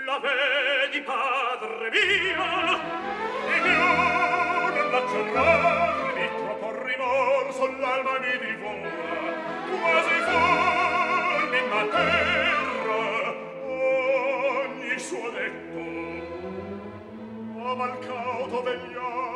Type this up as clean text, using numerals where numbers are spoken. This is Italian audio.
la vedi, padre mio? E più non l'accerrarmi, troppo rimorso l'alma mi divora, quasi fulmi in terra ogni suo detto. Ma mal cauto vegliare